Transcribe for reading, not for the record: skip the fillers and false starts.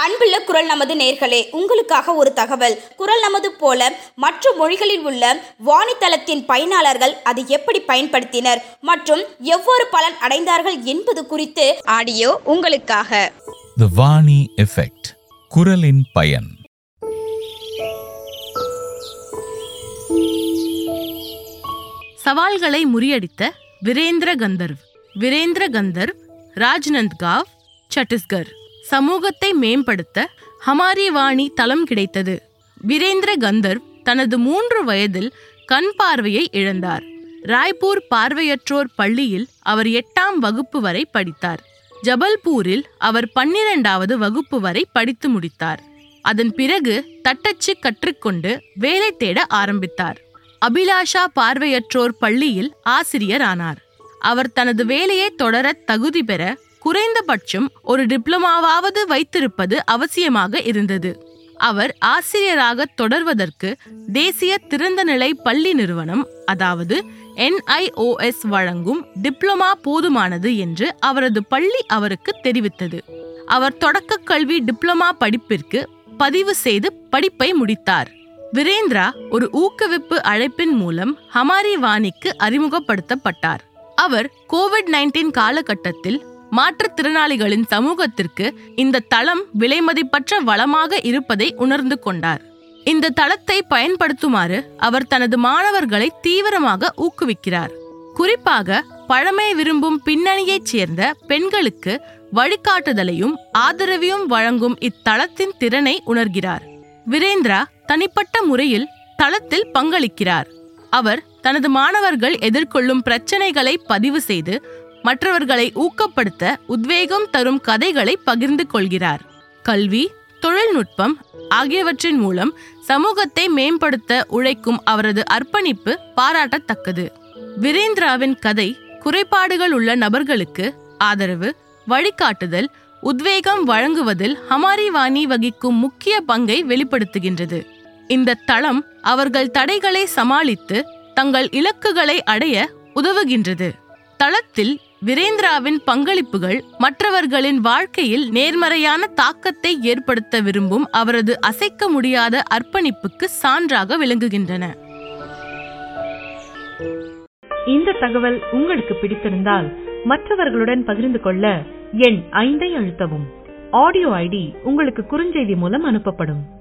அன்புள்ள குரல் நமது நேர்களே, உங்களுக்காக ஒரு தகவல். குரல் நமது போல மற்ற மொழிகளில் உள்ள வாணித்தளத்தின் பயனாளர்கள் அதை எப்படி பயன்படுத்தினர் மற்றும் எவ்வாறு பலன் அடைந்தார்கள் என்பது குறித்து ஆடியோ உங்களுக்காக. The வாணி எஃபெக்ட், குரலின் பயன். சவால்களை முறியடித்த வீரேந்திர கந்தர்வ், ராஜ்நந்த்காவ், சத்தீஸ்கர். சமூகத்தை மேம்படுத்த ஹமாரி வாணி தளம் கிடைத்தது. வீரேந்திர கந்தர்வ் தனது 3 வயதில் கண் பார்வையை இழந்தார். ராய்ப்பூர் பார்வையற்றோர் பள்ளியில் அவர் 8ஆம் வகுப்பு வரை படித்தார். ஜபல்பூரில் அவர் 12வது வகுப்பு வரை படித்து முடித்தார். அதன் பிறகு தட்டச்சு கற்றுக்கொண்டு வேலை தேட ஆரம்பித்தார். அபிலாஷா பார்வையற்றோர் பள்ளியில் ஆசிரியர் ஆனார். அவர் தனது வேலையை தொடர தகுதி பெற குறைந்தபட்சம் ஒரு டிப்ளமாவாவது வைத்திருப்பது அவசியமாக இருந்தது. அவர் ஆசிரியராக தொடர்வதற்கு தேசிய திறந்தநிலை பள்ளி நிறுவனம், அதாவது NIOS வழங்கும் டிப்ளமா போதுமானது என்று அவரது பள்ளி அவருக்கு தெரிவித்தது. அவர் தொடக்க கல்வி டிப்ளமா படிப்பிற்கு பதிவு செய்து படிப்பை முடித்தார். வீரேந்திரா ஒரு ஊக்குவிப்பு அழைப்பின் மூலம் ஹமாரி வாணிக்கு அறிமுகப்படுத்தப்பட்டார். அவர் கோவிட்-19 காலகட்டத்தில் மாற்றுத்திறனாளிகளின் சமூகத்திற்கு இந்த தளம் விலைமதிப்பற்ற வளமாக இருப்பதை உணர்ந்து கொண்டார். இந்த தளத்தை பயன்படுத்துமாறு அவர் தனது மாணவர்களை தீவிரமாக ஊக்குவிக்கிறார். குறிப்பாக பழமை விரும்பும் பின்னணியைச் சேர்ந்த பெண்களுக்கு வழிகாட்டுதலையும் ஆதரவையும் வழங்கும் இத்தளத்தின் திறனை உணர்கிறார். வீரேந்திரா தனிப்பட்ட முறையில் தளத்தில் பங்களிக்கிறார். அவர் தனது மாணவர்கள் எதிர்கொள்ளும் பிரச்சனைகளை பதிவு செய்து மற்றவர்களை ஊக்கப்படுத்த உத்வேகம் தரும் கதைகளை பகிர்ந்து கொள்கிறார். கல்வி, தொழில்நுட்பம் ஆகியவற்றின் மூலம் சமூகத்தை மேம்படுத்த உழைக்கும் அவரது அர்ப்பணிப்பு பாராட்டத்தக்கது. வீரேந்திராவின் கதை குறைபாடுகள் உள்ள நபர்களுக்கு ஆதரவு, வழிகாட்டுதல், உத்வேகம் வழங்குவதில் ஹமாரி வாணி வகிக்கும் முக்கிய பங்கை வெளிப்படுத்துகின்றது. இந்த தளம் அவர்கள் தடைகளை சமாளித்து தங்கள் இலக்குகளை அடைய உதவுகின்றது. தளத்தில் வீரேந்திராவின் பங்களிப்புகள் மற்றவர்களின் வாழ்க்கையில் நேர்மறையான தாக்கத்தை ஏற்படுத்த விரும்பும் அவரது அசைக்க முடியாத அர்ப்பணிப்புக்கு சான்றாக விளங்குகின்றன. இந்த தகவல் உங்களுக்கு பிடித்திருந்தால் மற்றவர்களுடன் பகிர்ந்து கொள்ள எண் 5 அழுத்தவும். ஆடியோ ஐடி உங்களுக்கு குறுஞ்செய்தி மூலம் அனுப்பப்படும்.